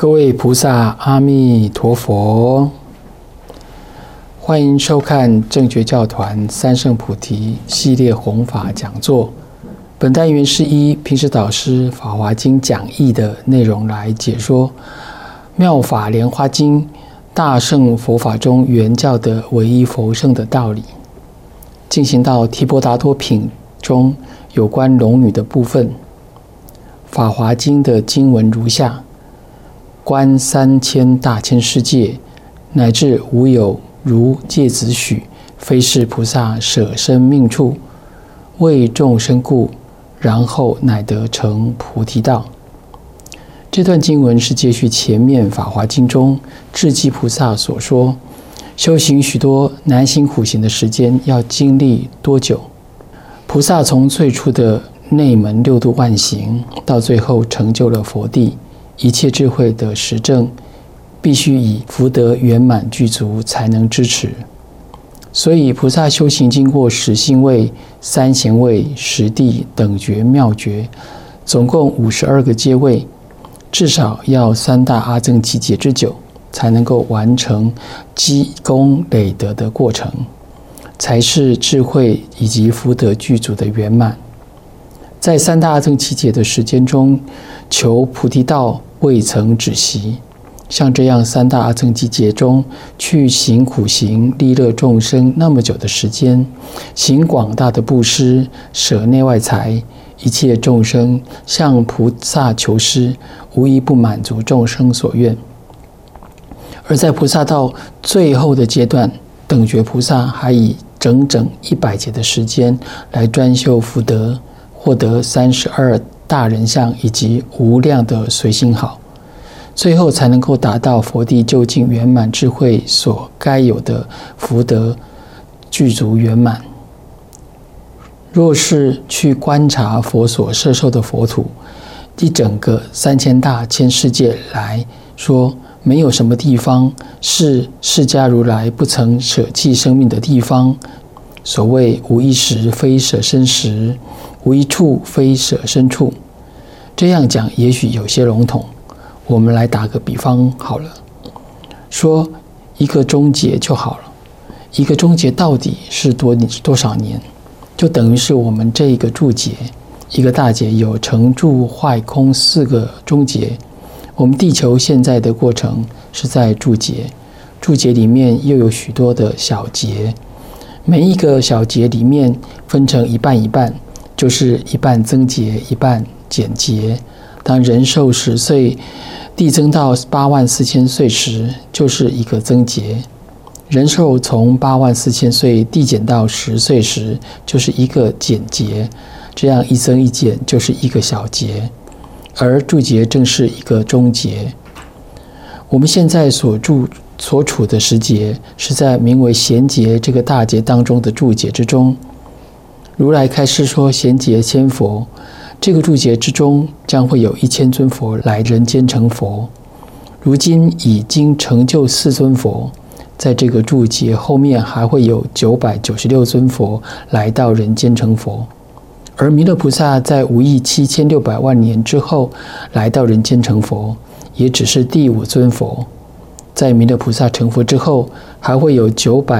各位菩萨，阿弥陀佛！欢迎收看正觉教团三圣菩提系列弘法讲座。本单元是依平时导师《法华经》讲义的内容来解说《妙法莲华经》大乘佛法中原教的唯一佛圣的道理。进行到提婆达多品中有关龙女的部分，《法华经》的经文如下：观3000大千世界，乃至无有如芥子许，非是菩萨舍生命处，为众生故，然后乃得成菩提道。这段经文是接续前面《法华经》中智积菩萨所说，修行许多难行苦行的时间要经历多久。菩萨从最初的内门六度万行，到最后成就了佛地，一切智慧的实证，必须以福德圆满具足才能支持。所以菩萨修行经过10信位、3贤位、10地等觉妙觉，总共52个阶位，至少要3大阿僧祇劫之久，才能够完成积功累德的过程，才是智慧以及福德具足的圆满。在3大阿僧祇劫的时间中，求菩提道未曾止息。像这样3大阿僧祇劫中去行苦行利乐众生那么久的时间，行广大的布施，舍内外财，一切众生向菩萨求施，无一不满足众生所愿。而在菩萨道最后的阶段，等觉菩萨还以整整100劫的时间来专修福德，获得32大人相以及无量的随行好，最后才能够达到佛地究竟圆满智慧所该有的福德具足圆满。若是去观察佛所摄受的佛土，一整个3000大千世界来说，没有什么地方是释迦如来不曾舍弃生命的地方。所谓无一时非舍身时，无一处非舍身处。这样讲也许有些笼统，我们来打个比方好了，说一个终结就好了。一个终结到底是多少年？就等于是我们这一个住劫，一个大劫有成住坏空4个终结。我们地球现在的过程是在住劫，住劫里面又有许多的小劫，每一个小劫里面分成一半一半，就是一半增劫，一半减劫。当人寿10岁递增到84000岁时，就是一个增劫；人寿从84000岁递减到10岁时，就是一个减劫。这样一增一减就是一个小劫，而住劫正是一个终劫。我们现在所处的时节，是在名为贤劫这个大劫当中的住劫之中。如来开示说，贤劫千佛，这个住劫之中将会有1000尊佛来人间成佛。如今已经成就4尊佛，在这个住劫后面还会有996尊佛来到人间成佛。而弥勒菩萨在5亿7600万年之后来到人间成佛，也只是第5尊佛。在弥勒菩萨成佛之后，还会有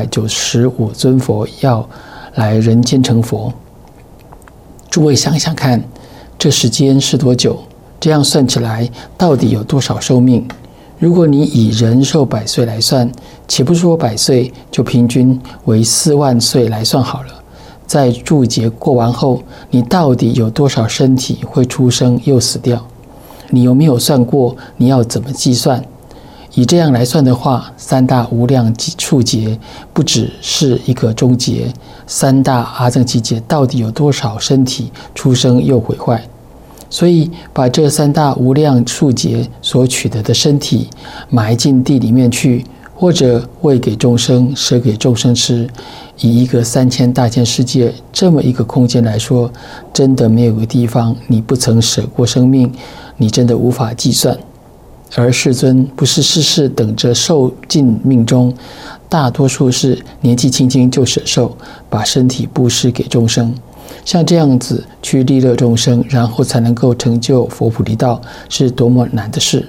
995尊佛要来人间成佛。诸位想想看，这时间是多久？这样算起来，到底有多少寿命？如果你以人寿100岁来算，且不说100岁，就平均为4万岁来算好了。在住劫过完后，你到底有多少身体会出生又死掉？你有没有算过？你要怎么计算？以这样来算的话，3大无量数劫不只是一个终结，3大阿僧祇劫到底有多少身体出生又毁坏？所以把这3大无量数劫所取得的身体埋进地里面去，或者喂给众生，舍给众生吃，以一个3000大千世界这么一个空间来说，真的没有个地方你不曾舍过生命，你真的无法计算。而世尊不是事事等着受尽命中，大多数是年纪轻轻就舍寿，把身体布施给众生。像这样子去利乐众生，然后才能够成就佛菩提道，是多么难的事。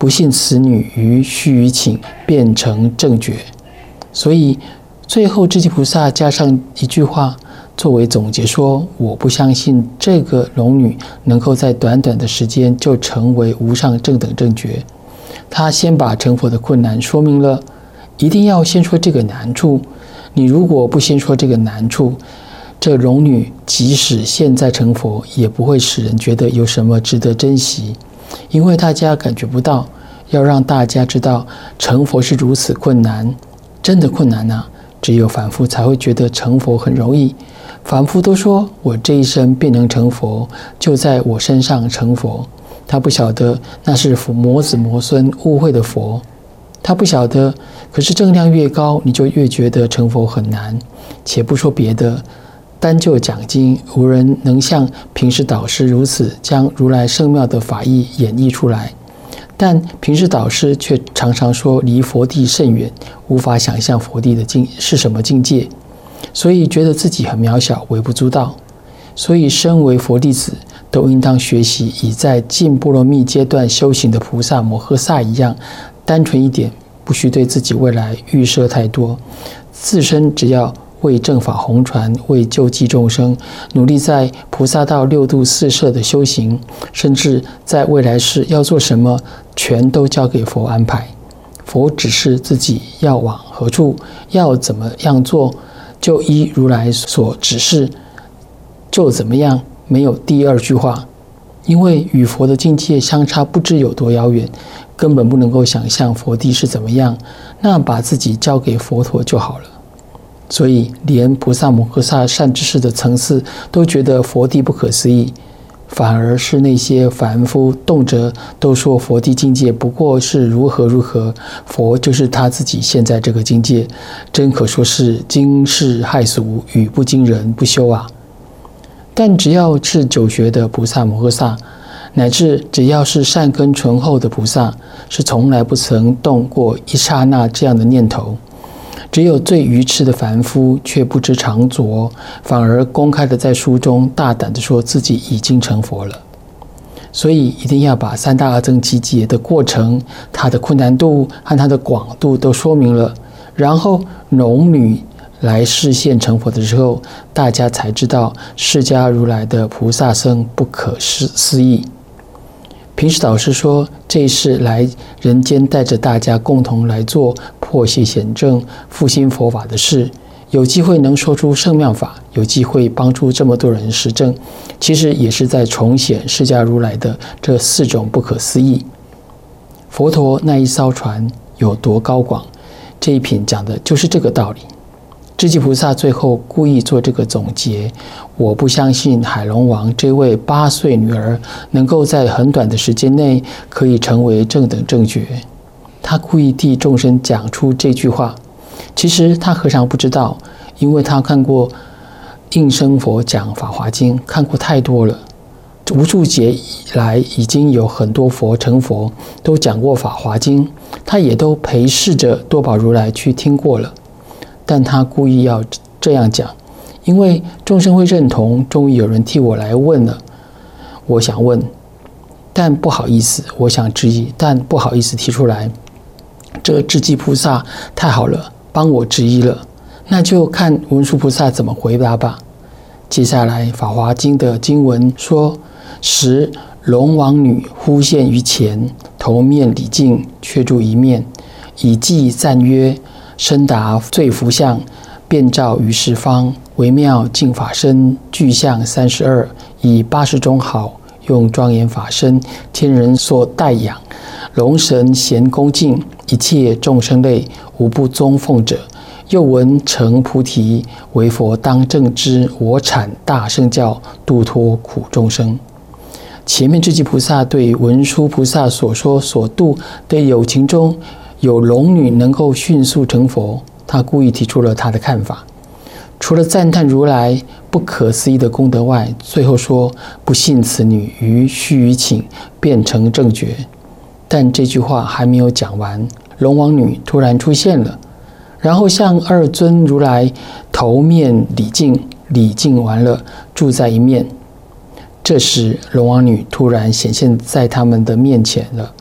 不信此女于须臾顷，变成正觉。所以最后智积菩萨加上一句话作为总结说，我不相信这个龙女能够在短短的时间就成为无上正等正觉。他先把成佛的困难说明了，一定要先说这个难处。你如果不先说这个难处，这龙女即使现在成佛，也不会使人觉得有什么值得珍惜，因为大家感觉不到。要让大家知道成佛是如此困难，真的困难啊！只有凡夫才会觉得成佛很容易。凡夫都说我这一生便能成佛，就在我身上成佛。他不晓得那是魔子魔孙误会的佛，他不晓得。可是正量越高，你就越觉得成佛很难。且不说别的，单就讲经，无人能像平时导师如此将如来圣妙的法义演绎出来。但平时导师却常常说离佛地甚远，无法想象佛地的是什么境界，所以觉得自己很渺小，微不足道。所以身为佛弟子，都应当学习以在近波罗蜜阶段修行的菩萨摩诃萨一样，单纯一点，不需对自己未来预设太多，自身只要为正法弘传，为救济众生，努力在菩萨道六度四摄的修行，甚至在未来世要做什么，全都交给佛安排。佛指示自己要往何处，要怎么样做，就依如来所指示，就怎么样，没有第二句话。因为与佛的境界相差不知有多遥远，根本不能够想象佛地是怎么样，那把自己交给佛陀就好了。所以连菩萨摩诃萨善知识的层次都觉得佛地不可思议，反而是那些凡夫动辄都说佛地境界不过是如何如何，佛就是他自己现在这个境界，真可说是惊世骇俗，语不惊人不休啊！但只要是久学的菩萨摩诃萨，乃至只要是善根醇厚的菩萨，是从来不曾动过一刹那这样的念头。只有最愚痴的凡夫却不知常着，反而公开的在书中大胆的说自己已经成佛了。所以一定要把三大阿僧祇劫的过程，它的困难度和它的广度都说明了，然后龙女来示现成佛的时候，大家才知道释迦如来的菩萨身不可思议。平时导师说，这一世来人间带着大家共同来做破邪显正、复兴佛法的事，有机会能说出圣妙法，有机会帮助这么多人实证，其实也是在重显释迦如来的这四种不可思议。佛陀那一艘船有多高广，这一品讲的就是这个道理。智积菩萨最后故意做这个总结，我不相信海龙王这位8岁女儿能够在很短的时间内可以成为正等正觉。他故意替众生讲出这句话，其实他何尝不知道，因为他看过应生佛讲法华经，看过太多了。无数劫以来已经有很多佛成佛都讲过法华经，他也都陪侍着多宝如来去听过了。但他故意要这样讲，因为众生会认同，终于有人替我来问了。我想问，但不好意思，我想质疑，但不好意思提出来。这智积菩萨太好了，帮我质疑了，那就看文殊菩萨怎么回答吧。接下来法华经的经文说，时龙王女忽现于前，头面礼敬，却住一面，以偈赞曰：身达最福相，遍照于十方，微妙净法身，具相32，以80种好，用庄严法身，天人所代养，龙神咸恭敬，一切众生类，无不宗奉者。又闻成菩提，为佛当正知，我产大圣教，度脱苦众生。前面智积菩萨对文殊菩萨所说所度的有情中，有龙女能够迅速成佛，他故意提出了他的看法。除了赞叹如来不可思议的功德外，最后说不信此女于须臾顷变成正觉。但这句话还没有讲完，龙王女突然出现了，然后向二尊如来头面礼敬，礼敬完了住在一面。这时龙王女突然显现在他们的面前了，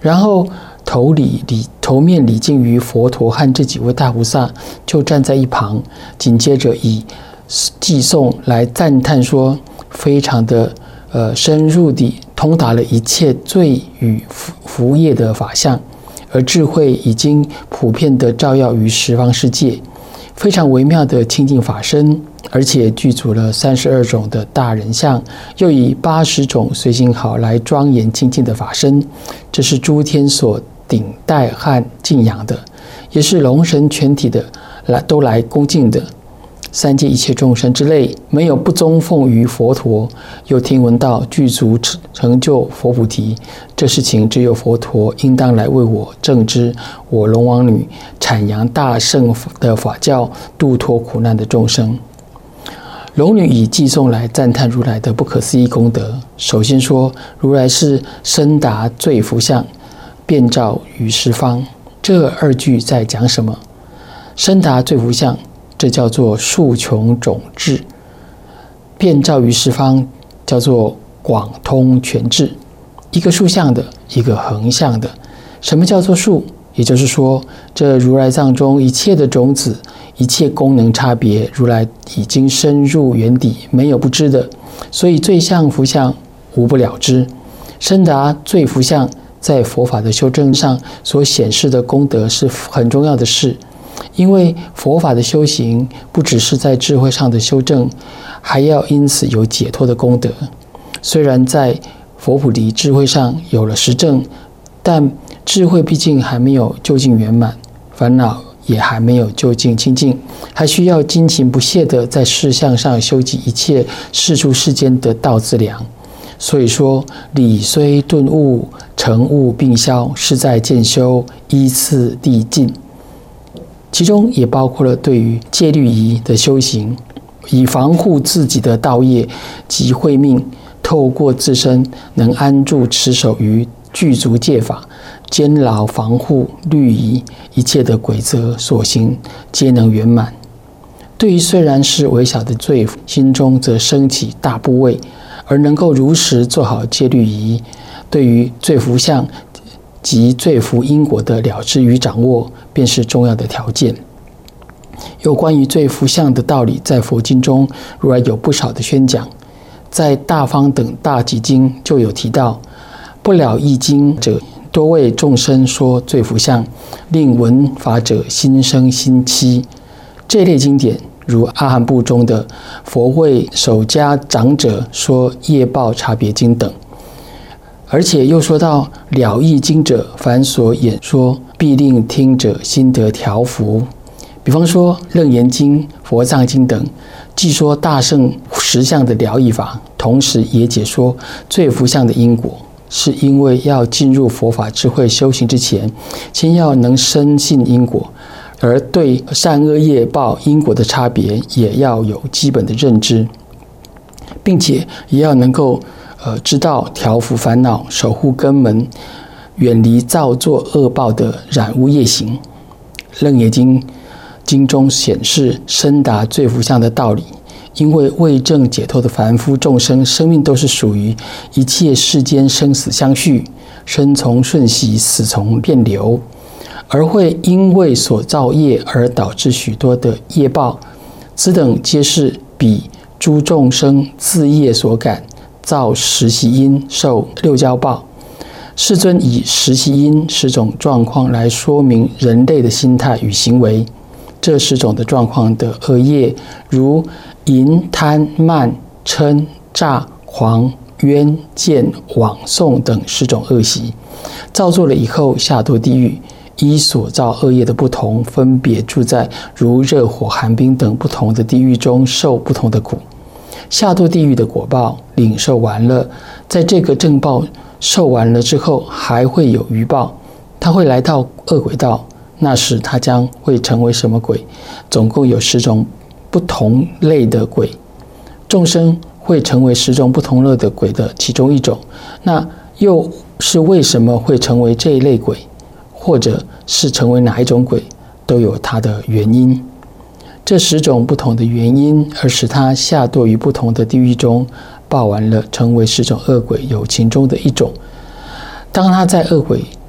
然后头面礼敬于佛陀和这几位大菩萨，就站在一旁，紧接着以偈颂来赞叹说，非常的深入地通达了一切罪与福业的法相，而智慧已经普遍地照耀于十方世界，非常微妙的清净法身，而且具足了32种的大人相，又以80种随行好来庄严清净的法身，这是诸天所顶戴和敬仰的，也是龙神全体的都来恭敬的。三界一切众生之类，没有不宗奉于佛陀。又听闻到具足成就佛菩提，这事情只有佛陀应当来为我正知，我龙王女阐扬大圣的法教，度脱苦难的众生。龙女以偈颂来赞叹如来的不可思议功德。首先说，如来是深达最福相，遍照于十方。这2句在讲什么？深达最福相，这叫做数穷种智；遍照于十方，叫做广通全智。一个竖向的，一个横向的。什么叫做数？也就是说，这如来藏中一切的种子，一切功能差别，如来已经深入眼底，没有不知的。所以最相福相无不了知。深达最福相，在佛法的修正上所显示的功德是很重要的事。因为佛法的修行不只是在智慧上的修正，还要因此有解脱的功德。虽然在佛菩提智慧上有了实证，但智慧毕竟还没有究竟圆满，烦恼也还没有究竟清净，还需要精勤不懈地在事相上修集一切世出世间的道资粮。所以说，理虽顿悟，成悟并消，是在渐修，依次递进。其中也包括了对于戒律仪的修行，以防护自己的道业及慧命，透过自身能安住持守于具足戒法，坚牢防护律仪，一切的规则所行皆能圆满。对于虽然是微小的罪，心中则升起大怖畏，而能够如实做好戒律仪，对于罪福相及罪福因果的了知与掌握，便是重要的条件。有关于罪福相的道理，在佛经中如来有不少的宣讲，在大方等大集经就有提到。不了义经者，多为众生说罪福相，令闻法者心生心戚。这类经典如阿含部中的佛为守家长者说业报差别经等。而且又说到了义经者，凡所演说，必令听者心得调伏。比方说楞严经、佛藏经等，既说大圣实相的了义法，同时也解说罪福相的因果，是因为要进入佛法智慧修行之前，先要能深信因果，而对善恶业报因果的差别也要有基本的认知，并且也要能够知道调伏烦恼，守护根门，远离造作恶报的染污业行。楞严经中显示深达罪福相的道理，因为未证解脱的凡夫众生，生命都是属于一切世间生死相续，生从瞬息，死从变流，而会因为所造业而导致许多的业报，此等皆是彼诸众生自业所感，造十习因，受六交报。世尊以十习因10种状况来说明人类的心态与行为。这10种的状况的恶业，如淫、贪、慢、嗔、诈、狂、冤、见、妄诵等10种恶习，造作了以后下堕地狱，依所造恶业的不同，分别住在如热火寒冰等不同的地狱中，受不同的苦。下堕地狱的果报领受完了，在这个正报受完了之后，还会有余报，他会来到恶鬼道，那时他将会成为什么鬼？总共有10种不同类的鬼，众生会成为10种不同类的鬼的其中一种。那又是为什么会成为这一类鬼，或者是成为哪一种鬼，都有它的原因。这10种不同的原因，而使他下堕于不同的地狱中，报完了成为10种恶鬼有其中的一种。当他在恶鬼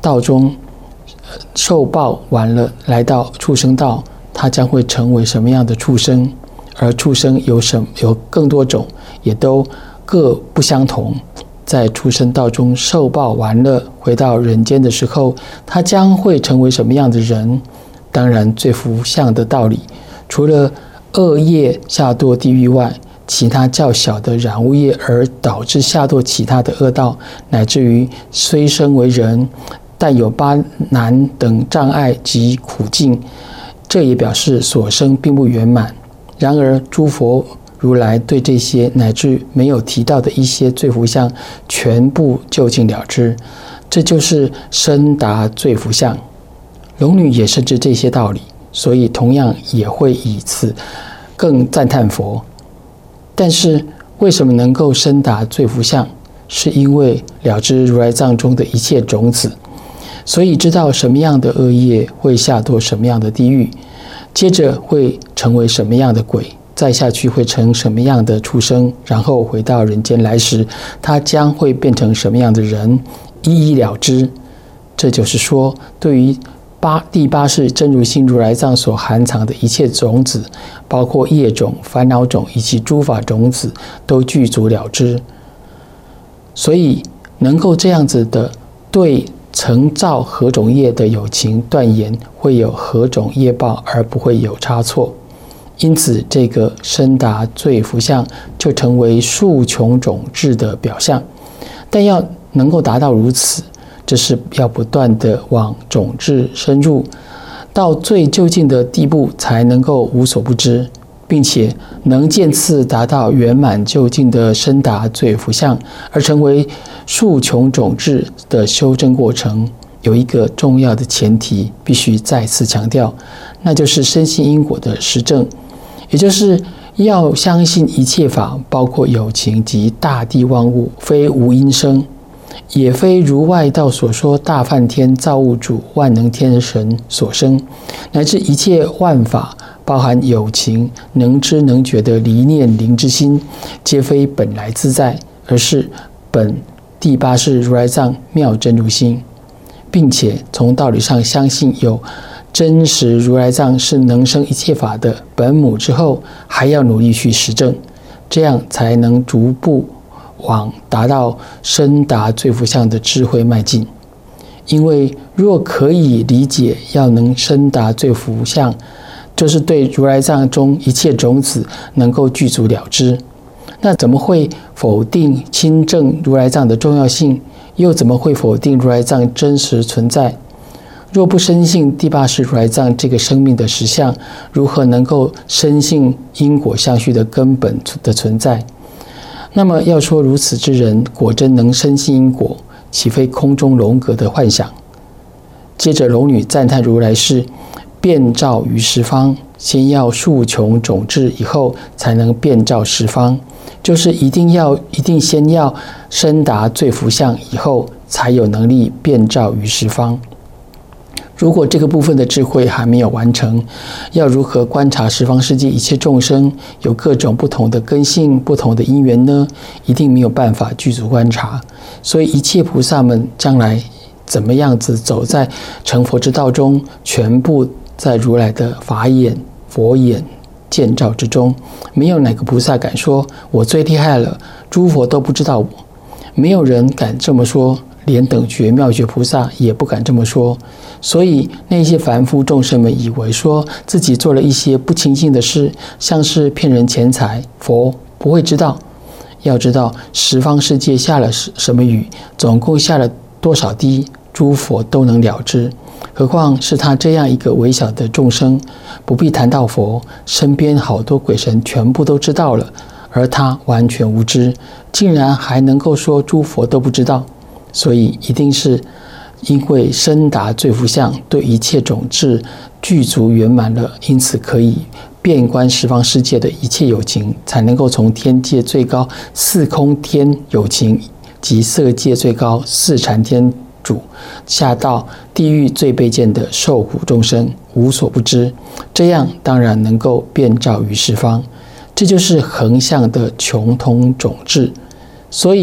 道中受报完了，来到畜生道，他将会成为什么样的畜生？而畜生有更多种，也都各不相同。在畜生道中受报完了，回到人间的时候，他将会成为什么样的人？当然，罪福相的道理，除了恶业下堕地狱外，其他较小的染污业而导致下堕其他的恶道，乃至于虽生为人，但有八难等障碍及苦境，这也表示所生并不圆满。然而诸佛如来对这些乃至没有提到的一些罪福相全部究竟了知，这就是深达罪福相。龙女也深知这些道理，所以同样也会以此更赞叹佛。但是为什么能够深达罪福相？是因为了知如来藏中的一切种子，所以知道什么样的恶业会下堕什么样的地狱，接着会成为什么样的鬼，再下去会成什么样的畜生，然后回到人间来时，他将会变成什么样的人，一一了知。这就是说，对于第八世真如心如来藏所含藏的一切种子，包括业种、烦恼种以及诸法种子，都具足了知。所以能够这样子的对曾造何种业的有情断言，会有何种业报，而不会有差错。因此这个深达罪福相就成为数穷种智的表象。但要能够达到如此，这是要不断的往种智深入，到最究竟的地步，才能够无所不知，并且能渐次达到圆满究竟的深达罪福相，而成为数穷种智的修正过程。有一个重要的前提必须再次强调，那就是深信因果的实证，也就是要相信一切法，包括有情及大地万物，非无因生，也非如外道所说大梵天造物主万能天神所生，乃至一切万法，包含有情能知能觉的离念灵之心，皆非本来自在，而是本第八世如来藏妙真如心，并且从道理上相信有真实如来藏是能生一切法的本母之后，还要努力去实证，这样才能逐步往达到深达罪福相的智慧迈进。因为若可以理解要能深达罪福相，就是对如来藏中一切种子能够具足了知，那怎么会否定亲证如来藏的重要性？又怎么会否定如来藏真实存在？若不深信第八世如来藏这个生命的实相，如何能够深信因果相续的根本的存在？那么要说如此之人果真能深信因果，岂非空中楼阁的幻想？接着龙女赞叹如来是遍照于十方，先要数穷种智，以后才能遍照十方，就是一定先要深达罪福相，以后才有能力遍照于十方。如果这个部分的智慧还没有完成，要如何观察十方世界一切众生有各种不同的根性、不同的因缘呢？一定没有办法具足观察。所以一切菩萨们将来怎么样子走在成佛之道中，全部在如来的法眼、佛眼见照之中。没有哪个菩萨敢说我最厉害了，诸佛都不知道我。没有人敢这么说，连等觉妙觉菩萨也不敢这么说。所以那些凡夫众生们以为说自己做了一些不清净的事，像是骗人钱财，佛不会知道。要知道十方世界下了什么雨，总共下了多少滴，诸佛都能了知。何况是他这样一个微小的众生，不必谈到佛，身边好多鬼神全部都知道了，而他完全无知，竟然还能够说诸佛都不知道。所以一定是因为深达罪福相，对一切种智具足圆满了，因此可以遍观十方世界的一切有情，才能够从天界最高四空天有情及色界最高四禅天主，下到地狱最卑贱的受苦众生，无所不知。这样当然能够遍照于十方，这就是横向的穷通种智。所以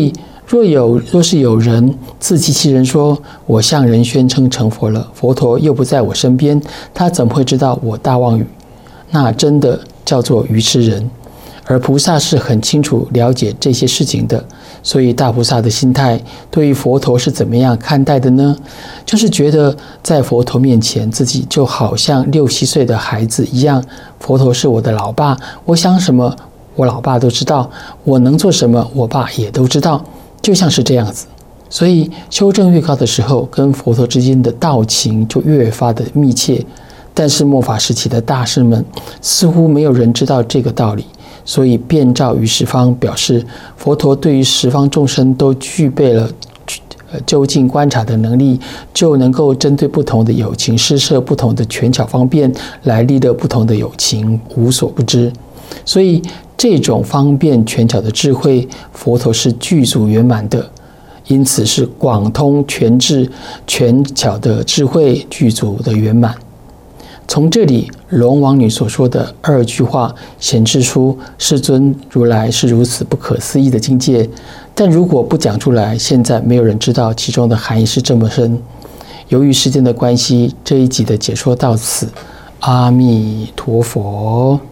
若是有人自欺欺人说，我向人宣称成佛了，佛陀又不在我身边，他怎么会知道我大妄语？那真的叫做愚痴人。而菩萨是很清楚了解这些事情的，所以大菩萨的心态对于佛陀是怎么样看待的呢？就是觉得在佛陀面前，自己就好像6、7岁的孩子一样，佛陀是我的老爸，我想什么我老爸都知道，我能做什么我爸也都知道，就像是这样子。所以修正越高的时候，跟佛陀之间的道情就越发的密切。但是末法时期的大师们似乎没有人知道这个道理，所以遍照于十方，表示佛陀对于十方众生都具备了究竟观察的能力，就能够针对不同的有情施设不同的权巧方便来利乐不同的有情，无所不知。所以这种方便权巧的智慧，佛陀是具足圆满的，因此是广通全智权巧的智慧具足的圆满。从这里龙王女所说的2句话显示出世尊如来是如此不可思议的境界，但如果不讲出来，现在没有人知道其中的含义是这么深。由于时间的关系，这一集的解说到此。阿弥陀佛。